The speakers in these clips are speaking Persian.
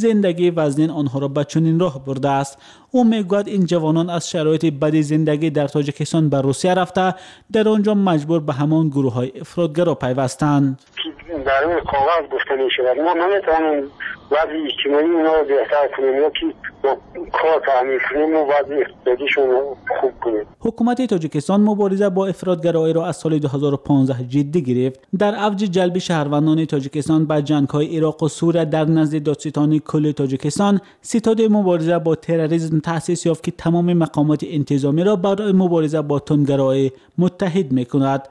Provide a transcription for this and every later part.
زندگی وزنین آنها را به چنین راه برده است. او میگوید این جوانان از شرایط بد زندگی در تاجیکستان به روسیه رفته در آنجا مجبور به همان گروه‌های افراطگرا پیوستند. در اون کاغذ گفته می‌شود ما نمی‌توانیم وضع اجتماعی اونا رو بهتر کنیم یا که با کار تعمیر کنیم و وضع اقتصادیشون رو خوب کنیم. حکومت تاجیکستان مبارزه با افراطگرایی را از سال 2015 جدی گرفت. در اوج جلب شهروندان تاجیکستان به جنگ‌های عراق و سوریه در نزد دادستانی کل تاجیکستان، ستاد مبارزه با تروریسم تأسیس یافت که تمام مقامات انتظامی را برای مبارزه با تندگرایی متحد می‌کند.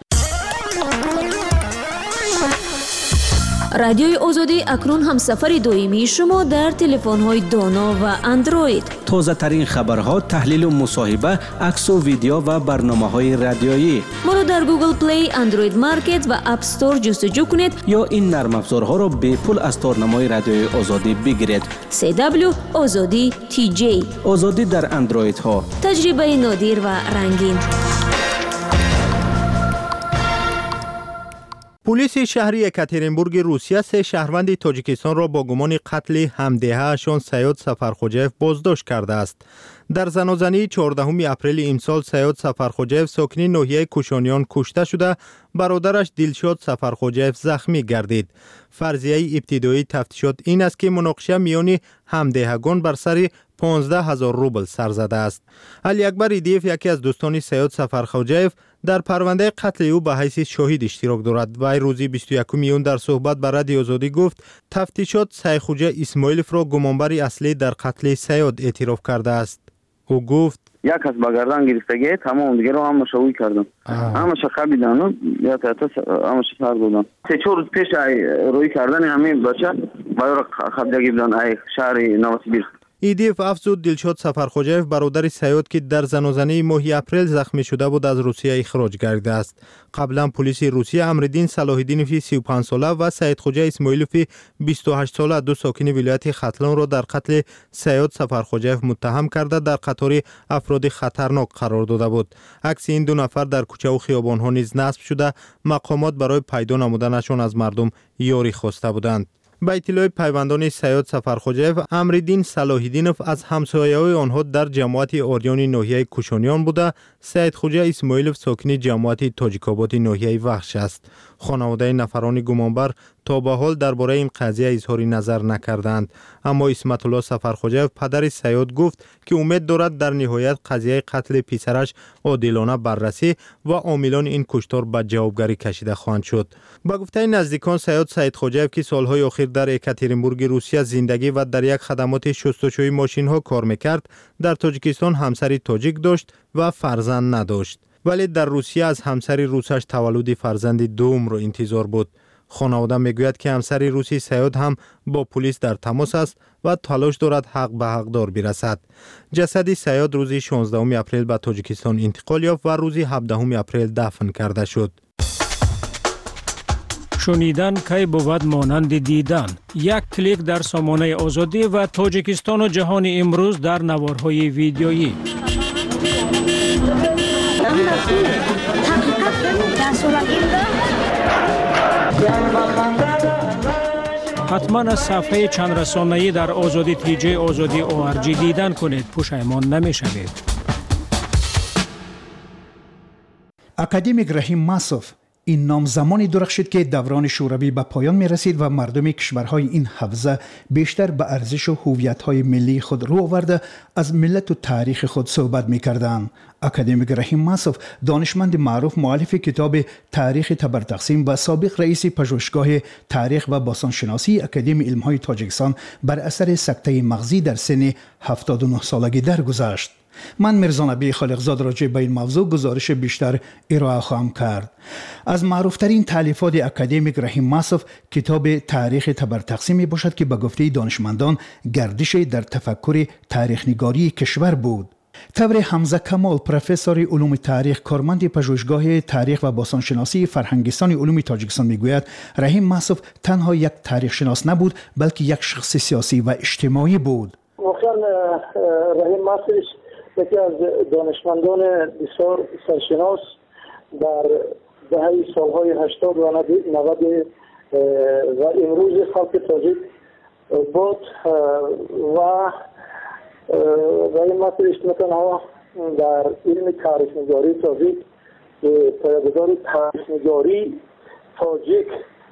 رادیوی آزادی اکنون هم سفر دائمی شما در تلفن‌های دانا و اندروید. تازه ترین خبرها، تحلیل و مصاحبه، عکس و ویدیو و برنامه‌های رادیویی. ما را در گوگل پلی، اندروید مارکت و اپ استور جستجو کنید یا این نرم افزارها را به پول از تارنمای رادیوی آزادی بگیرید. CW آزادی TJ. آزادی در اندروید ها. تجربه نادر و رنگین. پلیس شهر یکاترینبورگ روسیه 3 شهروند تاجیکستان را با گمان قتل همدهه‌شان سیاد سفرخوجیف بازداشت کرده است. در زنازنی 14 اپریل امسال سیاد سفرخوجیف ساکن ناحیه کوشانیان کشته شده، برادرش دلشاد سفرخوجیف زخمی گردید. فرضیه ابتدایی تفتیشات این است که مناقشه میان همدهگان بر سر 15,000 روبل سر زده است. علی اکبر ایدیف، یکی از دوستان سیاد سفرخوجیف، در پرونده قتل او به حیث شاهد اشتراک دارد. وی روز 21 میون در صحبت با رادیو آزادی گفت تفتیشات سیدخوجه اسماعیلوف را گمانبر اصلی در قتل سیاد اعتراف کرده است. او گفت یک کس با گردن گرفتگی تمام دیگه رو هم شوی کردم. همش خبیدن یا تا همش سر دادن. 3-4 روز پیش روی کردن همین بچه برای خبیدگی بودن ای شهر نوسیبیر. ایدیف افزود دلشاد سفرخوجیف برادر سیاد که در زنازنه ماه اپریل زخمی شده بود از روسیه اخراج گردیده است. قبلا پلیس روسیه امرالدین صلاح‌الدینوف 35 ساله و سیدخوجه اسماعیلوف 28 ساله، دو ساکن ولایت ختلان را در قتل سیاد سفرخوجیف متهم کرده در قطار افراد خطرناک قرار داده بود. عکس این دو نفر در کوچه و خیابان‌ها نیز نصب شده، مقامات برای پیدا نمودنشان از مردم یاری خواسته بودند. با اطلاع پیوندان سیاد سفرخوجیف، امرالدین صلاح‌الدینوف از همسایه‌های آنها در جماعت آریان ناحیه کوشانیان بوده، سیدخوجه اسماعیلوف ساکن جماعت تاجیک‌آباد ناحیه وخش است. خانواده نفران گمانبر تا به حال درباره این قضیه اظهار نظر نکردند، اما اسمت الله سفرخوجیف پدر سیاد گفت که امید دارد در نهایت قضیه قتل پسرش عادلانه بررسی و عاملان این کشتار به جوابگری کشیده خواهند شد. با گفته نزدیکان سیاد سیدخوجیف که سالهای اخیر در یکاترینبورگ روسیه زندگی و در یک خدمات شستشوی ماشین ها کار میکرد، در تاجیکستان همسری تاجیک داشت و فرزند نداشت، ولی در روسیه از همسر روسش تولد فرزند دوم را انتظار بود. خانواده میگوید که همسر روسی سیاد هم با پلیس در تماس است و تلاش دارد حق به حقدار برسد. جسد سیاد روز 16 اپریل به تاجیکستان انتقال یافت و روز 17 اپریل دفن کرده شد. شنیدن کی بود مانند دیدن. یک کلیک در سامانه آزادی و تاجیکستان و جهان امروز در نوارهای ویدیویی. حتما از صفحه چند رسانه‌ای در آزادی TJ آزادی ORG دیدن کنید، پشیمان نمی‌شوید. اکادمیک رحیم ماسوف این نام زمانی درخشید که دوران شوروی به پایان می رسید و مردم کشورهای این حوزه بیشتر به ارزش و هویت‌های ملی خود رو آورده از ملت و تاریخ خود صحبت می کردند. اکادمیک رحیم ماسوف دانشمند معروف، مؤلف کتاب تاریخ تبرتقسیم و سابق رئیس پژوهشگاه تاریخ و باستانشناسی اکادمی علم‌های تاجیکستان بر اثر سکته مغزی در سن 79 سالگی درگذشت. من میرزا نبی خالقزاد راجع به این موضوع گزارش بیشتر ارائه خواهم کرد. از معروفترین تالیفات اکادمیک رحیم ماسوف کتاب تاریخ تبرتقسیم باشد که به گفته دانشمندان گردش در تفکر تاریخ‌نگاری کشور بود. طور حمزه کمال، پروفسور علوم تاریخ، کارمند پژوهشگاه تاریخ و باستانشناسی فرهنگستان علوم تاجیکستان میگوید رحیم ماسوف تنها یک تاریخ شناس نبود بلکه یک شخص سیاسی و اجتماعی بود. واقعا رحیم ماسوف یکی از دانشمندان بسیار سرشناس در دهه سالهای 80 و 90 و امروز خلق تاجیک بود و این مسئله تنها در علم تاریخ نگاری تاجیک پایه‌گذار تاریخ نگاری تاجیک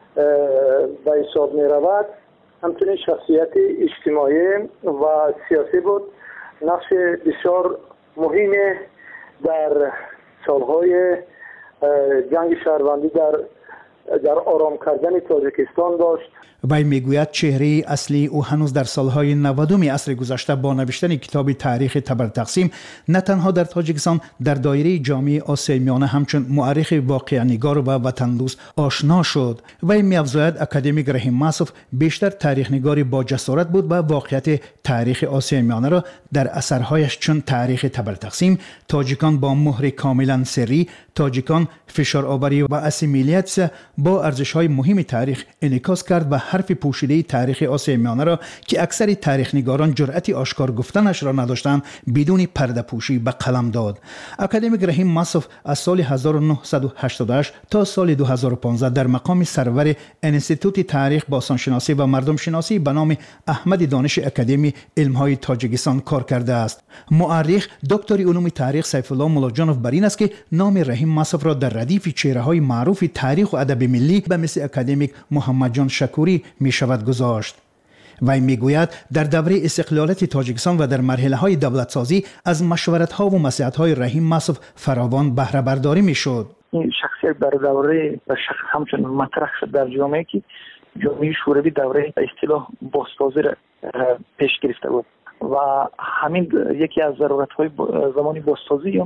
به حساب می رود. همچنین شخصیت اجتماعی و سیاسی بود. نقش بسیار مهم در سالهای جنگ شهروندی در آرام کردن تاجیکستان داشت. وی میگوید چهره اصلی او هنوز در سالهای 90 عصر گذشته با نوشتن کتاب تاریخ تبرتقسیم نه تنها در تاجیکستان در دایره جامعه آسیای میانه همچون مورخ واقعه‌نگار و وطن دوست آشنا شد. وی می‌افزاید اکادمیک رحیم ماسوف بیشتر تاریخ نگاری با جسارت بود و واقعیت تاریخ آسیای میانه را در اثرهایش چون تاریخ تبرتقسیم، تاجیکان با مهر کاملا سری، تاجیکان فشار آوری و اسیمیلیت با ارزش‌های مهم تاریخ انعکاس کرد و حرف پوشیده تاریخ آسیای میانه را که اکثر تاریخ نگاران جرأتی آشکار گفتنش را نداشتند بدون پرده پوشی به قلم داد. اکادمیک رحیم ماسوف از سال 1988 تا سال 2015 در مقام سرور انستیتوت تاریخ باستانشناسی و مردم شناسی به نام احمد دانش اکادمی علم‌های تاجیکستان کار کرده است. مؤرخ دکتر علوم تاریخ سیف الله مولاجانوف بر این است که نام رحیم ماسوف را در ردیف چهره‌های معروف تاریخ و ادب ملی به مثل اکادمیک محمد جان شکوری می شود گذاشت. وی میگوید در دوره استقلالت تاجیکستان و در مرحله‌های دولتسازی از مشورت‌ها و نصیحت‌های رحیم ماسوف فراوان بهره برداری می‌شد. این شخصیت در دوره شخص همچون مطرح شد در جامعه که جامعه شوروی دوره اصطلاح بازسازی را پیش گرفته بود و همین یکی از ضرورت‌های زمانی بازسازی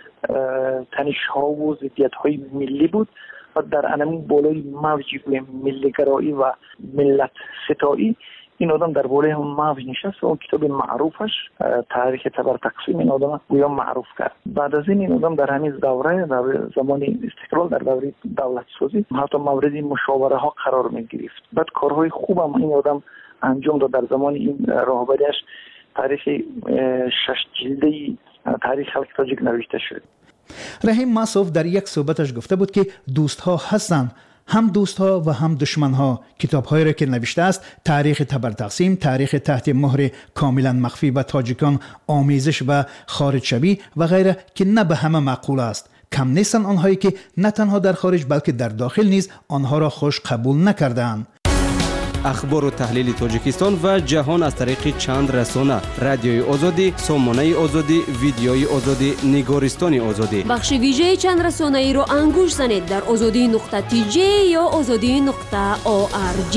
تنش‌ها و ضدیت‌های ملی بود و در انمون بالای موجی ملی‌گرایی و ملت ستایی این آدم در بالای هم موج نشست و اون کتاب معروفش تاریخ تبرتقسیم این آدم گویا معروف کرد. بعد از این آدم در همین دوره زمان استقلال در دوره دولت سازی حتی مورد مشاوره ها قرار می گرفت. بعد کارهای خوب هم این آدم انجام داد. در زمان این راهبریش تاریخ 6 جلده تاریخ خلق تاجیک نوشته شد. رحیم ماسوف در یک صحبتش گفته بود که دوستها هستند، هم دوستها و هم دشمنها. کتاب‌هایی را که نوشته است تاریخ تبرتقسیم، تاریخ تحت مهر کاملا مخفی و تاجیکان آمیزش و خارج شوی و غیره که نه به همه معقول است. کم نیستند آنهایی که نه تنها در خارج بلکه در داخل نیز آنها را خوش قبول نکردند. اخبار و تحلیل تاجیکستان و جهان از طریق چند رسانه: رادیوی آزادی، سامانه آزادی، ویدیوی آزادی، نگارستان آزادی. بخش ویژه چند رسانه ای رو انگوش زنید در azadi.tj یا azadi.org.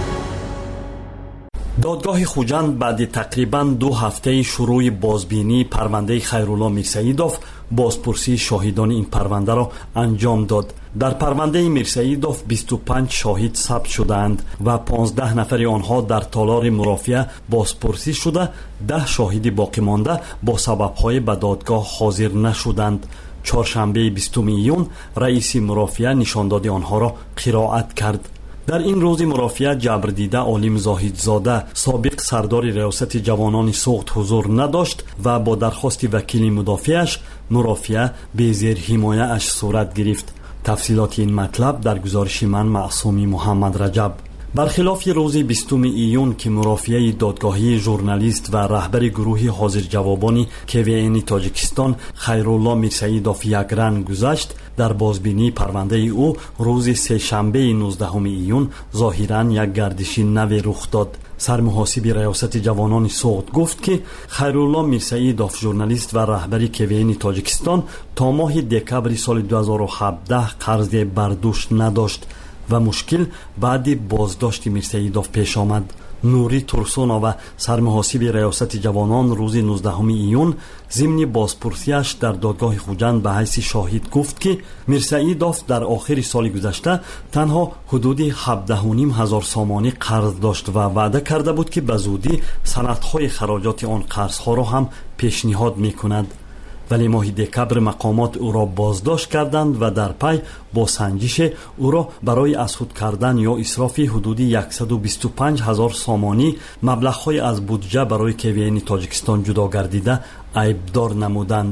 دادگاه خوجند بعد تقریباً 2 هفته شروع بازبینی پرونده خیرالله میرسعیدوف بازپرسی شاهدان این پرونده را انجام داد. در پرونده میرسعیدوف 25 شاهد ثبت شدند و 15 نفر آنها در تالار مرافعه بازپرسی شده. 10 شاهد باقی مانده با سبب‌های به دادگاه حاضر نشدند. چهارشنبه 20 ایون رئیس مرافعه نشانداد آنها را قرائت کرد. در این روز مرافعه جبردیده عالم زاهدزاده سابق سردار ریاست جوانان سوخت حضور نداشت و با درخواست وکیل مدافعش مرافعه به زیر حمایه اش صورت گرفت. تفصیلات این مطلب در گزارش من معصومی محمد رجب. برخلاف روز 20 ایون که مرافعه دادگاهی ژورنالیست و رهبر گروه حاضر جوابانی KVN تاجیکستان خیرالله میرسعیدوف یک رنگ گذشت، در بازبینی پرونده او روز سه‌شنبه 19 ایون ظاهراً یک گردش نو رخ داد. سرمحاسب ریاست جوانان سوخت گفت که خیرالله میرسعیدوف ژورنالیست و رهبر KVN تاجیکستان تا ماه دکبر سال 2017 قرض برداشت نداشت و مشکل بعد بازداشت میرسعیدوف پیش آمد. نوری ترسونا و سرمحاسب ریاست جوانان روز 19 ایون ضمن بازپرسیش در دادگاه خوجند به حیث شاهد گفت که میرسعیدوف در آخر سال گذشته تنها حدود 17,500 سامانی قرض داشت و وعده کرده بود که به زودی سندهای خراجات آن قرضها را هم پیشنهاد میکند. ولی ماه دکبر مقامات او را بازداشت کردند و در پی با سنجش او را برای از خود کردن یا اسراف حدود 125,000 سامانی مبلغ‌های از بودجه برای KVN تاجیکستان جدا گردیده عیبدار نمودند.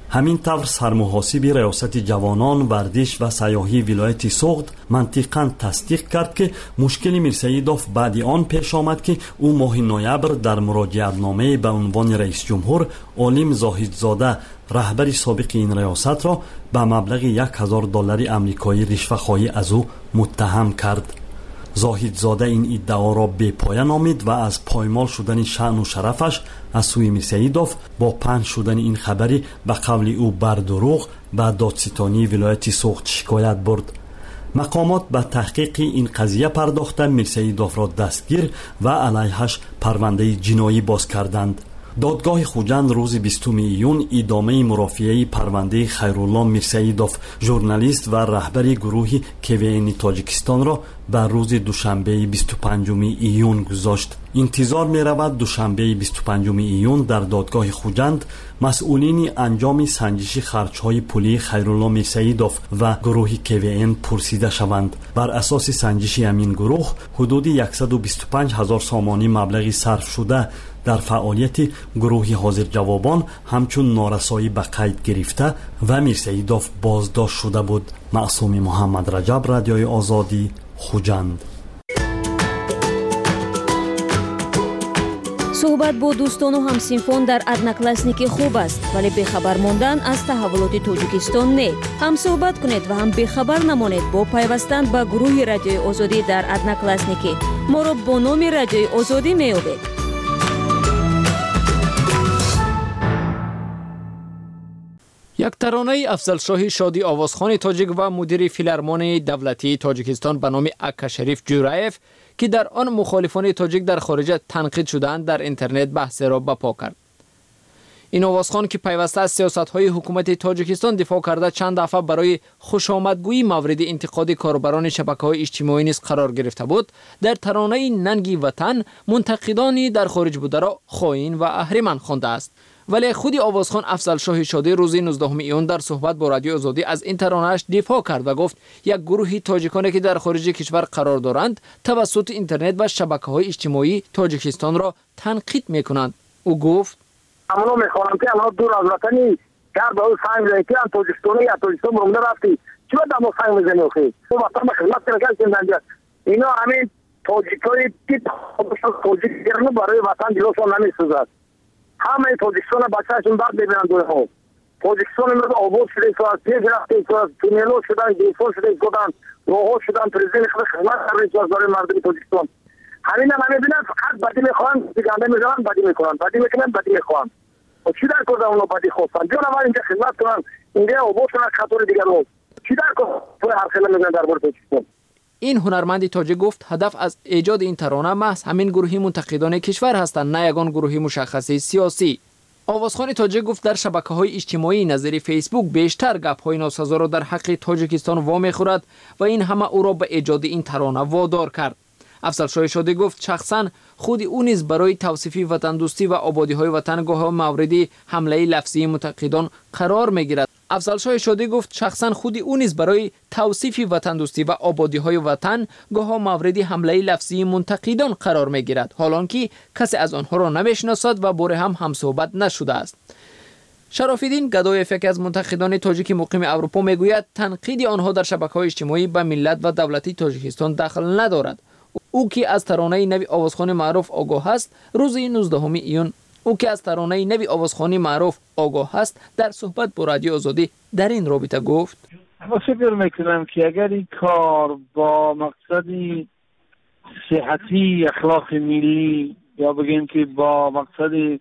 همین طور سرمحاسب ریاست جوانان ورزش و سیاحی ولایت سوغد منطقاً تصدیق کرد که مشکل میرسیدوف بعد آن پیش آمد که او ماه نوامبر در مراجعتنامه به عنوان رئیس جمهور عالم زاهدزاده رهبر سابق این ریاست را به مبلغ $1000 آمریکایی رشوه‌خواهی از او متهم کرد. زاهدزاده این ادعا را بی‌پایه نامید و از پایمال شدن شأن و شرفش از سوی میرسیدوف با پنهان شدن این خبری به قول او بر دروغ به دادستانی ولایت سوغد شکایت برد. مقامات به تحقیق این قضیه پرداخته میرسیدوف را دستگیر و علیهش پرونده جنایی باز کردند. دادگاه خوجند روز 20 ایون ادامه مرافعه پرونده خیرالله میرسیدوف ژورنالیست و رهبر گروه KVN تاجیکستان را به روز دوشنبه 25 ایون گذاشت. انتظار می رود دوشنبه 25 ایون در دادگاه خوجند مسئولین انجام سنجش خرچهای پولی خیرالله میرسیدوف و گروه KVN پرسیده شوند. بر اساس سنجش همین گروه حدود 125,000 سامانی مبلغی صرف شده در فعالیت گروه حاضر جوابان همچون نارسایی به قید گرفته و میرسیدوف بازداشت شده بود. معصوم محمد رجب، رادیوی آزادی، خوجند. صحبت با دوستان و همسینفون در ادناکلاسنیکی خوب است، ولی بخبر ماندن از تحولات تاجیکستان نه. هم صحبت کنید و هم بخبر نمانید با پیوستن به گروه رادیوی آزادی در ادناکلاسنیکی. ما را با نام رادیوی آزادی میابید. یک ترانه افضل شادی آوازخوان تاجیک و مدیر فیلارمونی دولتی تاجیکستان به نام اکا شریف جورایف که در آن مخالفان تاجیک در خارج تنقید شدند در اینترنت بحث را برپا کرد. این آوازخوان که پیوسته از سیاست‌های حکومت تاجیکستان دفاع کرده چند دفعه برای خوشامدگویی مورد انتقاد کاربران شبکه‌های اجتماعی نیز قرار گرفته بود، در ترانه ننگی وطن منتقدانی در خارج بوده را خائن و اهریمن خوانده است. ولی خود آوازخوان افضل شادی روز 19 ایون در صحبت با رادیو آزادی از این ترانه‌اش دفاع کرد و گفت یک گروهی تاجیکانی که در خارج کشور قرار دارند توسط اینترنت و شبکه‌های اجتماعی تاجیکستان را تنقید می‌کنند. او گفت امنو می‌خوام که امنو دور از وطنی کار به سنگ زنی که تاجیکستانی یا تاجیکستان رو رفتی چرا دمو سنگ می‌زنی اخی تو وطن خدمت کردن اینا همین تاجیکایی که تاجیکستان برای وطن جلوشون نمی‌سازد. همه تاجیکستان بچه‌شون بعد ببینن دوی ها تاجیکستان رو آباد شده تو از تیز رفته تو از تونیلو شدن دیفون شده کدن روحو شدن پرزیدنت خدمت کرده تو از داره مردم تاجیکستان همین هم ببینن فقط بدی میخوان دیگه میزنن بدی میکنن بدی میکنن بدی میخوان و چی در کردن اونو بدی خواستن جون اول اینجا خدمت کنن اینجا آباد شدن خطور دیگر رو چی در کردن توی هر خیلی میزنن در بار تاجیکستان. این هنرمند تاجیک گفت هدف از ایجاد این ترانه محض همین گروهی منتقدان کشور هستند، نه یگان گروهی مشخصی سیاسی. آوازخوان تاجیک گفت در شبکه‌های اجتماعی نظیر فیسبوک بیشتر گپ‌های ناسزا را در حق تاجیکستان وامی خورد و این همه او را به ایجاد این ترانه وادار کرد. افضل شادی گفت شخصا خود او نیز برای توصیف وطن دوستی و آبادی‌های وطن گاه مورد حمله لفظی منتقدان قرار می‌گیرد. افضل شادی گفت شخصا خود او نیز برای توصیف وطن دوستی و آبادی‌های وطن گاه مورد حمله لفظی منتقدان قرار می‌گیرد، حالانکه کسی از آنها را نمی‌شناسد و باره هم صحبت نشده است. شراف‌الدین گدایف یکی از منتقدان تاجیک مقیم اروپا میگوید تنقید آنها در شبکه‌های اجتماعی به ملت و دولتی تاجیکستان دخل ندارد. او که از ترانه نوی آوازخوان معروف آگاه است روز 19 ایون در صحبت با رادیو آزادی در این رابطه گفت ما فکر میکنم که اگر این کار با مقصدی صحتی اخلاق ملی یا بگیم که با مقصد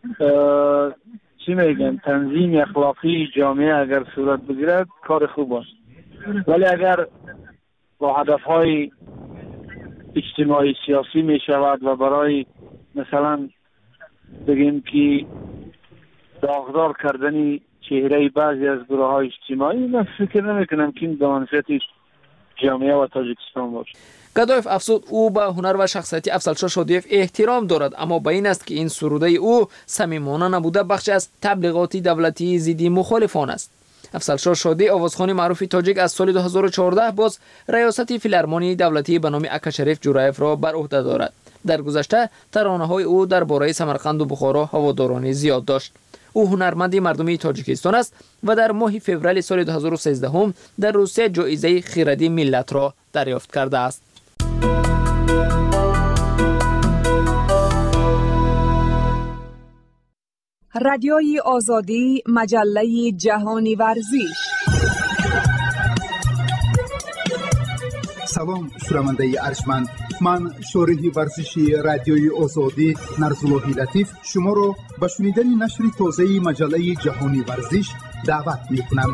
چی میگن تنظیم اخلاقی جامعه اگر صورت بگیرد کار خوب است، ولی اگر با هدفهای اجتماعی سیاسی می شود و برای مثلا بگیم که داغدار کردن چهره بعضی از گروه های اجتماعی، من فکر نمی کنم که این به منفعت جامعه و تاجیکستان باشه. گدایف افزود او به هنر و شخصیت افضل شادیف احترام دارد، اما با این است که این سروده او صمیمانه نبوده بخش از تبلیغاتی دولتی ضد مخالفان است. افضل شادی آوازخوان معروف تاجیک از سال 2014 باز ریاست فیلارمونی دولتی به نام اکا شریف جورایف را بر عهده دارد. در گذشته ترانه‌های او درباره سمرقند و بخارا هوادارانی زیاد داشت. او هنرمند مردمی تاجیکستان است و در ماه فوریه سال 2013 در روسیه جایزه خردی ملت را دریافت کرده است. رادیوی آزادی، مجله جهانی ورزش. سلام شنونده ارجمند، من شارح ورزشی رادیوی آزادی نرزاللهی لطیف شما را به شنیدن نشر تازه مجله جهانی ورزش دعوت می‌کنم.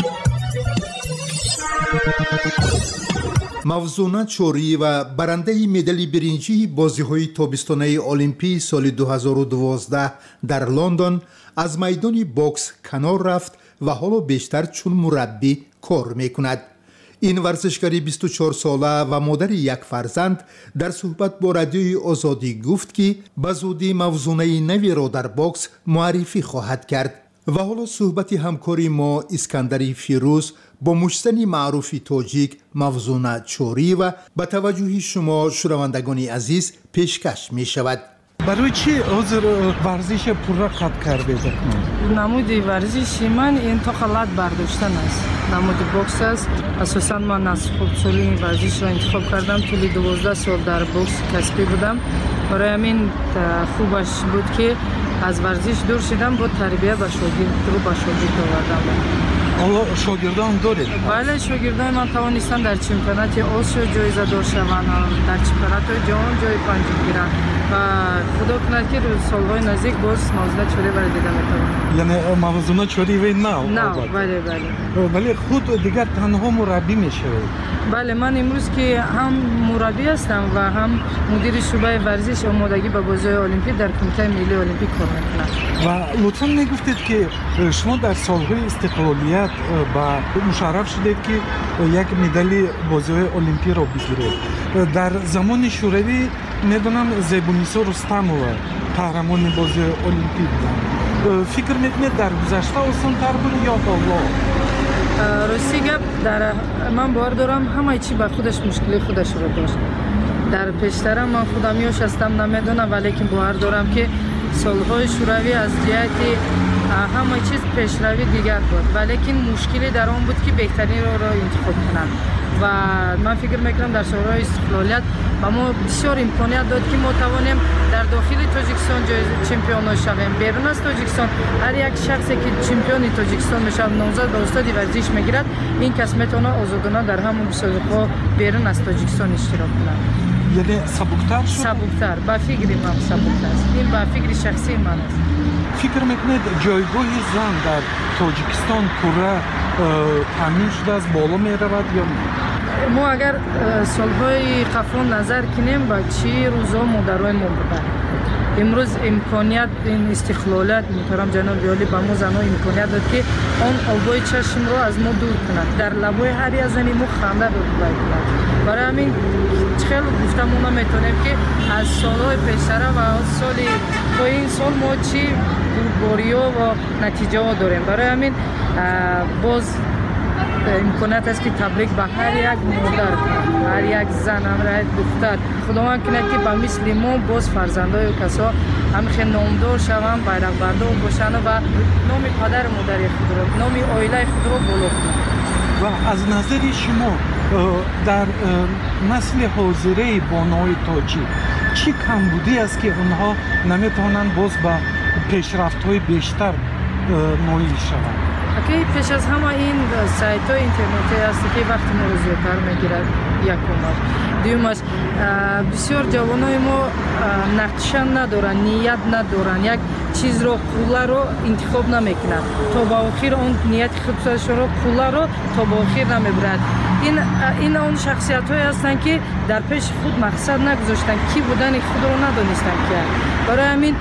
موزونه چوری و برنده مدال برنجی بازی‌های تابستانه المپی سال 2012 در لندن از میدان باکس کنار رفت و حالا بیشتر چون مربی کار می‌کند. این ورزشکاری 24 ساله و مادر یک فرزند در صحبت با رادیوی آزادی گفت که به زودی موزونه نوی را در باکس معرفی خواهد کرد. و حالا صحبت همکاری ما اسکندری فیروز با مشتنی معروفی تاجیک موزونه چوری و به توجه شما شنوندگان عزیز پیشکش می شود. برای چی حاضر ورزش پورا قطع کرده؟ نمود ورزشی من انتقالات برداشتن است. نمود بوکس است. اساساً من از خودسالی این ورزش را انتخاب کردم. طول 12 سال در بوکس کسبی بودم. برای همین خوبش بود که از ورزش دور شدم، با تربیت به شاگرد آوردم. حالا شاگردان دارید؟ بله، شاگردان من توانستن در چمپیونات آسیا جایزه دار شوند، در چمپیونات جهان جای پنجم گیرند و خدا کند که سالهای نزدیک باز موزونه چوری برای دیدن میتوانم. یعنی موزونه چوری و نه؟ بله. ولی خود دیگر تنها مربی میشه؟ بله، من امروز که هم مربی هستم و هم مدیر شعبه ورزش آمادگی به بازی‌های المپیک در کمیته ملی المپیک کار میکنم. و لطفاً میگفتید که شما در سالهای استقلالیت با مشرف شدید که یک مدال بازی‌های المپیک را بگیرید. در زمان شوروی میدونم زیبونیسا رستمова قهرمان بازی المپیک بود. فکر میکنید در گذشته آسان‌تر بود یا حالا؟ راستی گپ، در من باور دارم همه چی به خودش مشکلی خودش رو داشت. در پیشتر من خودم یوش هستم نمیدونم، ولی که باور دارم که سالهای شوروی از جهت همه چیز پیشروی دیگر بود، ولی که مشکلی در آن بود که بهترین را انتخاب کنند و من فکر میکنم در سالهای استقلالیت با ما بسیار امکانیت داد که ما توانیم در داخل تاجیکستان چمپیون شویم. بیرون از تاجیکستان هر یک شخصی که چمپیون تاجیکستان میشه نامزد به استاد ورزش میگیرد، این کس میتونه آزادانه در همون مسابقه بیرون از تاجیکستان اشتراک کند. یعنی سبکتر شد؟ سبکتر، با فکر من سبکتر است. این با فکر شخصی من است. فکر میکنید جایگاه زن در تاجیکستان پورا تامین شده است، بالا میرود یا نه؟ ما اگر سالهای قبل نظر کنیم با چی روزا مادرای ما بودن. امروز امکانیت این استقلالات محترم جناب عالی با ما زنها امکانیت داد که آن آبای چشم رو از ما دور کند، در لبای هر یک زنی ما خنده ببرد. برای همین خیلی گفتم ما میتونیم که از سالهای پیشتر و از سال تا این سال ما چی بوریا و نتیجه ها داریم. برای همین باز امکانات است که تبریک به هر یک مادر، هر یک زن، هر یک دختر خداوند کنه که به مثل ما باز فرزندای و کسا همخیل نامدار شوند، بیرق بردار باشند و نام پدر مادر خود را، نام عائله خود را بالا کنند. و از نظر شما در نسل حاضره بانوی تاجیک چی کمبودی است که اونها نمیتونن باز به پیشرفت‌های بیشتر نائل شوند؟ اگه پیش از همه این سایت‌های اینترنتی است که وقتی ما رو زیادتر میگیرد، یکمش. دومش بسیار جوانای ما نقشه ندارن، نیت ندارن، یک چیز رو پولا رو انتخاب نمیکنن تا با آخر اون نیت خودش رو پولا رو تا با آخر نمیبرد. این اون شخصیت های هستن که در پیش خود مقصد نگذاشتن، کی بودن خود رو ندانستن که. برای همین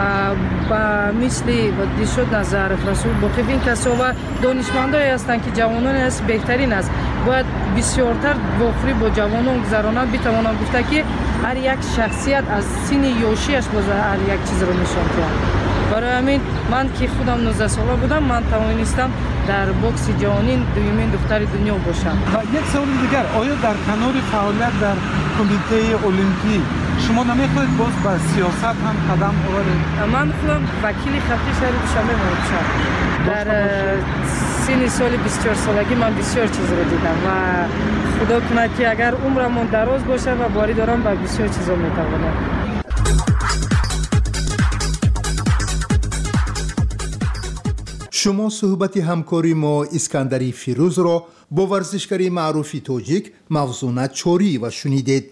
با مثل دیشود نظر رسول باقی این کسا و دانشمندایی هستن که جوانان است بهترین است، باید بسیارتر واخری با جوانان گذرانند. بتوانم گفته که هر یک شخصیت از سن یوشیش باز هر یک چیز رو نشان دهد. برای همین من که خودم 19 ساله بودم، من توانستم در بوکس جهانی دومین دختر دنیا باشم. و یک سوال دیگر، آیا در کنار فعالیت در کمیته المپیک شما نمیخواهید باز به سیاست هم قدم ببرید؟ من خودم وکیل خطی شهر دوشنبه میشم. در سن سال 24 سالگی من بسیار چیز رو دیدم و خدا کنه که اگر عمرم دراز باشه و باری دارم به بسیار چیزا میتوانم. شما صحبت همکاری ما اسکندری فیروز را با ورزشکاری معروفی تاجیک موزونت چوری و شنیدید.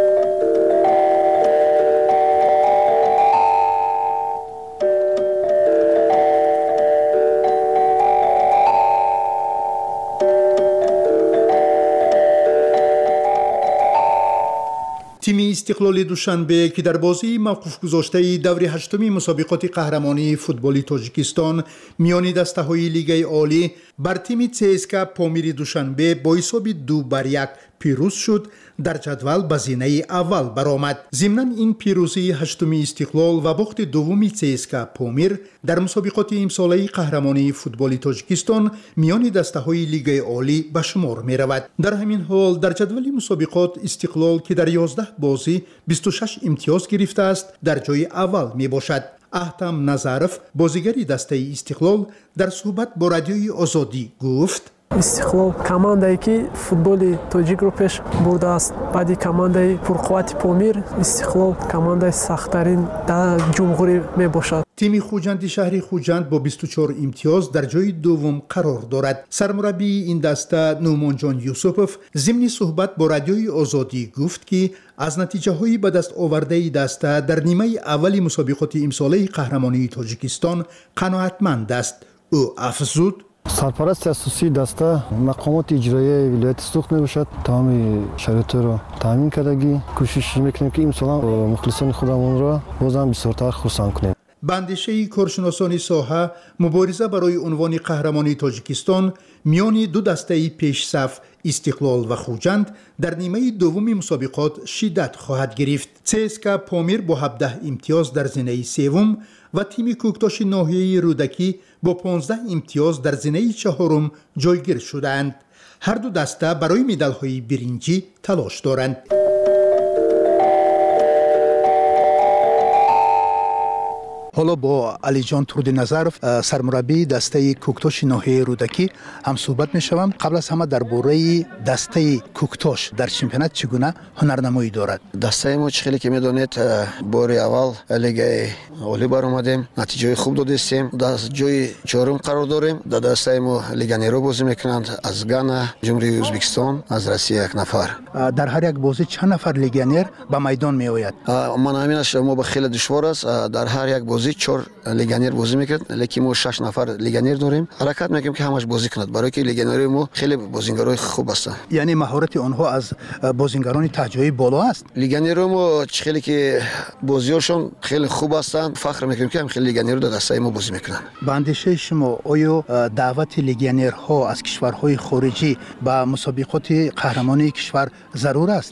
تیم استقلال دوشنبه که در بازی موقوف گذاشته دور هشتمی مسابقات قهرمانی فوتبال تاجیکستان میان دسته‌های لیگ عالی بر تیم CSKA پامیر دوشنبه با حساب 2-1 پیروز شد، در جدول به زینه اول برآمد. ضمناً این پیروزی هشتمی استقلال و باخت دومی CSKA پامیر در مسابقات امساله قهرمانی فوتبال تاجیکستان میان دسته‌های لیگ عالی به شمار می رود. در همین حال در جدول مسابقات استقلال که در 11 بازی 26 امتیاز گرفته است در جای اول می باشد. احتم نظرف بازیگری دسته استقلال در صحبت با رادیوی آزادی گفت: استقلال کماندایی که فوتبال تاجیک رو پیش برده است. بعدی کماندای پرقوت پامیر، استقلال کماندای سخت‌ترین در جمهوری می باشد. تیم خوجند شهری خوجند با 24 امتیاز در جای دوم قرار دارد. سرمربی این دسته نومان جان یوسفوف ضمن صحبت با رادیوی آزادی گفت که از نتیجه های به دست آورده دسته در نیمه اول مسابقات امساله قهرمانی تاجیکستان قناعتمند است. او افزود: سرپرست اساسی دسته مقامات اجرایی ولایت سوخت میباشد. تمام شرایط را تامین کردگی کوشش میکنیم که امسال مخلصان خودمون را بازم بسیارتر خرسند کنیم. بندشه کارشناسان ساحه مبارزه برای عنوان قهرمانی تاجیکستان میان دو دسته پیش صف استقلال و خوجند در نیمه دوم مسابقات شدت خواهد گرفت. CSKA پامیر با 17 امتیاز در زینه سوم و تیم کوکتاش ناحیه رودکی با 15 امتیاز در زینه چهارم جایگیر شدند. هر دو دسته برای مدال‌های برنجی تلاش دارند. حالا با علی جان تردی نظرف سرمربی دسته کوکتاش ناحیه رودکی هم صحبت می‌شوم. قبل از همه درباره دسته کوکتاش در چمپیونات چگونه هنرنمایی دارد؟ دسته ما خیلی که می‌دونید بار اول لیگ عالی برآمدیم، نتیجه خوب دادیم، در جای چهارم قرار داریم. در دسته ما لیگانیرو بازی می‌کنند از گانا، جمهوری ازبکستان، از روسیه یک نفر. در هر یک بازی چند نفر لیگانیر به میدان میآید؟ من همین شما به خیلی دشوار است. در هر یک بازی 4 لیگانیر بازی میکرد، لیکن ما 6 نفر لیگانیر داریم. حرکت میکنیم که همش بازی کند، برای که لیگانیر ما خیلی بازیگرای خوب هستند. یعنی مهارت آنها از بازیگران تجربه بالا است. لیگانیر ما خیلی که بازیاشون خیلی خوب هستند. فخر میکنیم که هم خیلی لیگانیر در دسته ما بازی میکنن. به اندیشه شما آیا دعوت لیگانیرها از کشورهای خارجی به مسابقات قهرمانی کشور ضرور است؟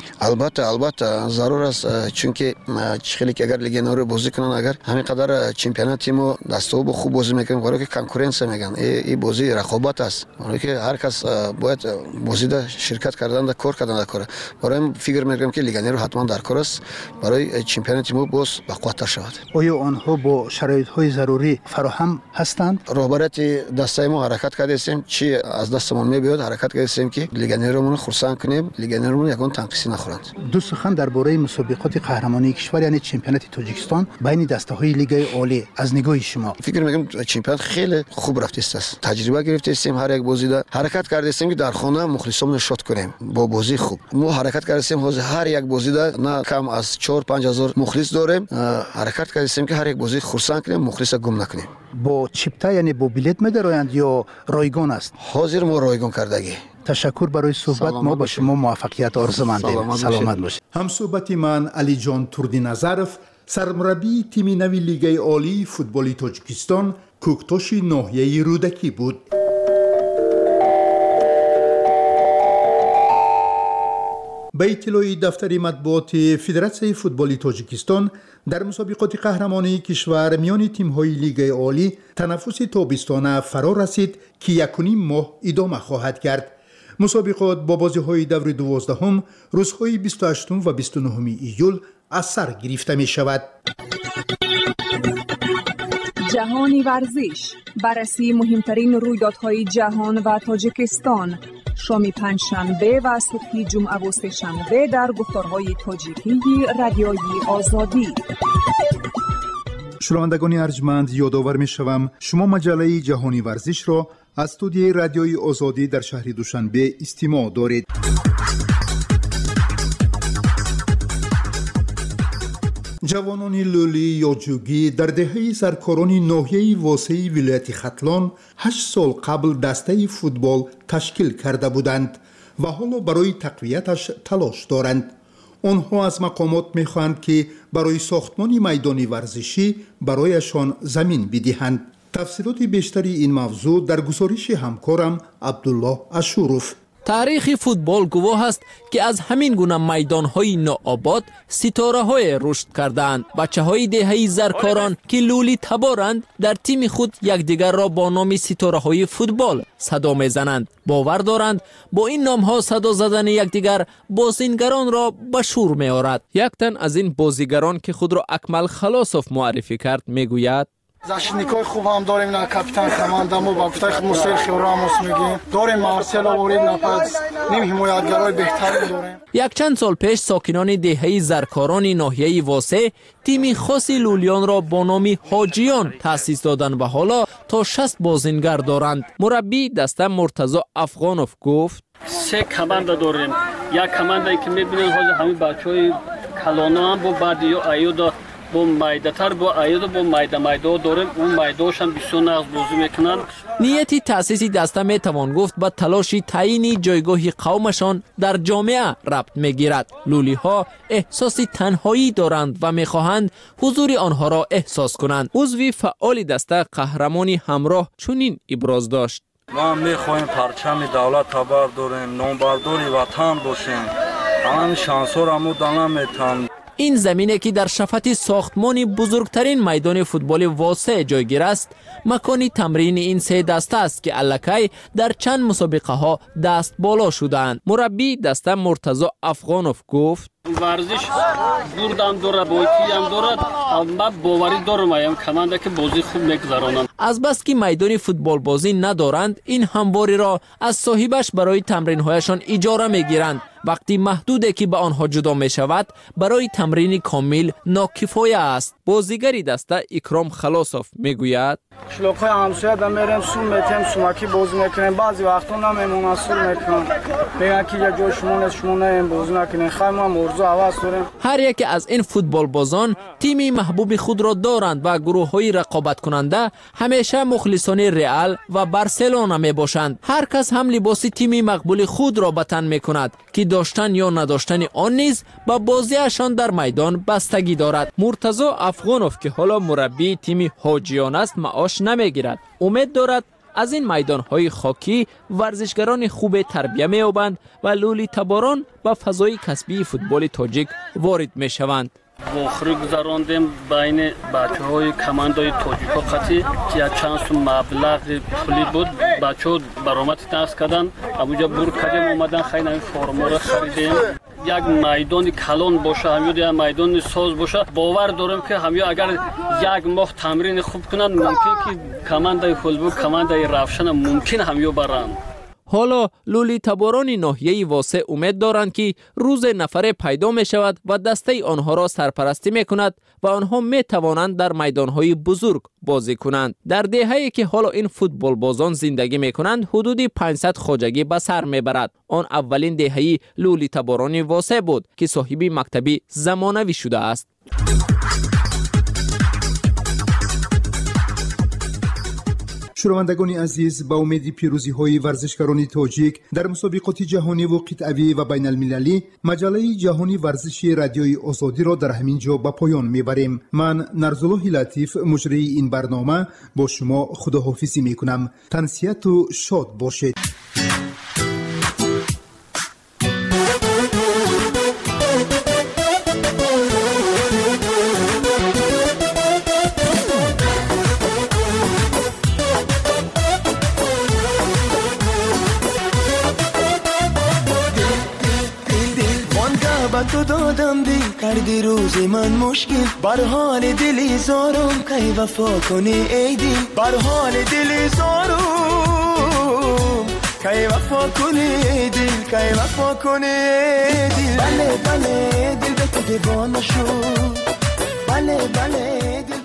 البته ضرور است، چون که خیلی که اگر لیگانیر بازی کنن، اگر همین قدر چمپیونات ما دسته با خوب بازی میکنیم، برای که کنکورنس میگن این بازی رقابت است، برای که هر کس باید بازی ده شرکت کردن، کار کردن کار. برای فکر میکنم که لیگانیر حتما در کار است برای چمپیونات ما باز بقوتر شود. آیا آنها با شرایط های ضروری فراهم هستند؟ رهبریت دسته ما حرکت کردیم، چی از دستمون میاد حرکت کردیم که لیگانیرمون خرسند کنیم، لیگانیرمون یگان تنقیصی نخورند. دو سخن درباره مسابقات قهرمانی کشور یعنی چمپیونات تاجیکستان بین دسته های لیگ عالی از نگاه شما؟ فکر میکنم چمپیونات خیلی خوب رفته است. تجربه گرفتیم، هر یک بازی ده حرکت کردیم که در خانه مخلصمون شاد کنیم با بازی خوب. ما حرکت کردیم هر یک بازی ده نه کم از 4-5 هزار مخلص داریم. حرکت کردیم که هر یک بازی خرسند کنیم، مخلص گم نکنیم. با چیپتا یعنی با بلیت می‌دارند یا رایگان است؟ حاضر ما رایگان کردگی. تشکر برای صحبت. ما با شما موفقیت آرزو مندیم. سلامت باشید. هم صحبت من علی جان تردی نظرف، سرمربی تیم نوی لیگ عالی فوتبال تاجیکستان کوکتاش ناحیه رودکی بود. به اطلاع دفتر مطبوعات فدراسیون فوتبال تاجیکستان در مسابقات قهرمانی کشور میان تیم‌های لیگ عالی تنفس تابستانه فرا رسید که 1.5 ماه ادامه خواهد کرد. مسابقات با بازی‌های دور 12 روزهای 28 و 29 ایول از سر گرفته می شود. جهانی ورزش، بررسی مهمترین رویدادهای جهان و تاجیکستان، شام پنجشنبه و صبح جمعه و سه‌شنبه در گفتارهای تاجیکی رادیوی آزادی. شنوندگان ارجمند، یادآور می شوم شما مجله جهانی ورزش را از استودیوی رادیوی آزادی در شهر دوشنبه استماع دارید. جوانان لولی یا جوگی در دهه سرکاران ناحیه واسعی ولایت ختلان 8 سال قبل دسته فوتبال تشکیل کرده بودند و حالا برای تقویتش تلاش دارند. آنها از مقامات می‌خواهند که برای ساختمان میدان ورزشی برایشان زمین بدهند. تفصیلات بیشتری این موضوع در گزارش همکارم عبدالله اشوروف. تاریخ فوتبال گواه است که از همین گونه میدان‌های ناآباد ستاره‌های رشد کردند. بچه‌های دهه زرکاران که لولی تبارند در تیم خود یکدیگر را با نام ستاره‌های فوتبال صدا می‌زنند. باور دارند با این نام‌ها صدا زدن یکدیگر بازیگران را به شور می‌آورد. یک تن از این بازیگران که خود را اکمل خلاصوف معرفی کرد می‌گوید: защитникои хуб ҳам дорем, на капитан командаму ба гуфтаи худ Серхио Рамос мегӯем. Дорем Марсело ворид нафас, ним ҳимоятгарои беҳтарин дорем. якчанд сол пеш сокинони деҳаи заркорони ноҳияи восе тими хоси лулиёнро бо номи ҳоҷиён таъсис доданд ва ҳоло то 60 бозингар доранд. мураббии даста Муртазо Афғонов гуфт: се команда дорем. як командае ки мебинем ҳозир ҳамин бачаҳои калонаам бо баъди ё айёда бо майдатар бо айёда бо майда дорем. он майдошам бисёр нағз бозӣ мекунанд. нияти таъсиси даста метавон гуфт ба талоши таъини ҷойгоҳи қавмашон дар ҷомеа рабт мегирад. лулиҳо эҳсоси танҳоӣ доранд ва мехоҳанд ҳузури онҳоро эҳсос кунанд. узви фаъоли даста қаҳрамони ҳамроҳ чунин иброз дошт: ма мехоҳем парчами давлатро бардорем, номбардори ватан бошем. ҳамаи шансҳоро мо наметавонем. این زمینه که در شفت ساختمان بزرگترین میدان فوتبال واسع جایگیر است مکان تمرین این سه دسته است که الکی در چند مسابقه ها دست بالا شدند. مربی دسته مرتضی افغانوف گفت: ورزش بردم دارد، بایتی هم دارد، اما باوری دارم ایم کمانده که بازی خوب میگذرانند. از بس که میدان فوتبال بازی ندارند این همواری را از صاحبش برای تمرین هایشان اجاره میگیرند. وقتی محدوده که به آنها جدا می شود برای تمرین کامل ناکفایه است. بازیگری دسته اکرام خلاصوف میگوید: شلوغ‌های همسایه دا میریم سول میتیم سومکی بازی میکنیم. بعضی وقتا نمیمونن سول میکنن. میگن که یه جای شما نیم بازی نکنین. خواهیم هم ارزو عوض داریم. هر یک از این فوتبال بازان تیمی محبوب خود را دارند و گروه های رقابت کننده همیشه مخلصان رئال و بارسلونا می باشند. هر کس هم لباس تیمی مقبول خود را به تن میکند که داشتن یا نداشتن آن نیز با بازیشان در میدان بستگی دارد. مرتضی افغانوف که حالا مربی تیم حاجیان است معاش نمیگیرد. امید دارد از این میدان‌های خاکی ورزشگران خوب تربیت می‌یابند و لولی تباران به فضای کسبی فوتبال تاجیک وارد می‌شوند. وخری گذراندیم بین بچه‌های کماندای تاجیکا قطعی که چند سو مبلغ پولی بود بچه‌ها برآمد نقص کردن اونجا بور کردیم اومدن خیلی این فرما رو خریدیم. یک میدان کلان باشه همیو یا میدان ساز باشه باور دارم که همیو اگر یک ماه تمرین خوب کنند ممکن که کماندای فوتبال کماندای روشن ممکن همیو برند. حالا لولی تباران ناحیه واسع امید دارند که روز نفره پیدا می شود و دسته آنها را سرپرستی می کند و آنها می توانند در میدانهای بزرگ بازی کنند. در دهه‌ای که حالا این فوتبال بازان زندگی می کنند حدود 500 خواجگی به سر می برد. آن اولین دهه لولی تباران واسع بود که صاحب مکتبی زمانوی شده است. شنوندگان عزیز، با امید پیروزی های ورزشکاران تاجیک در مسابقات جهانی و قطعی و بین المللی مجله جهانی ورزشی رادیوی آزادی را در همین جا به پایان میبریم. من نرزالله لطیف مجری این برنامه با شما خداحافظی میکنم. تنسیت و شاد باشید. تو دادم بی شدی روز من مشکل بر حال دلی زارم کی وفا کنی ای دل بر حال دلی زارم کی وفا کنی دل کی وفا کنی دل بله بله دل به تو دیوانه شد بله بله دل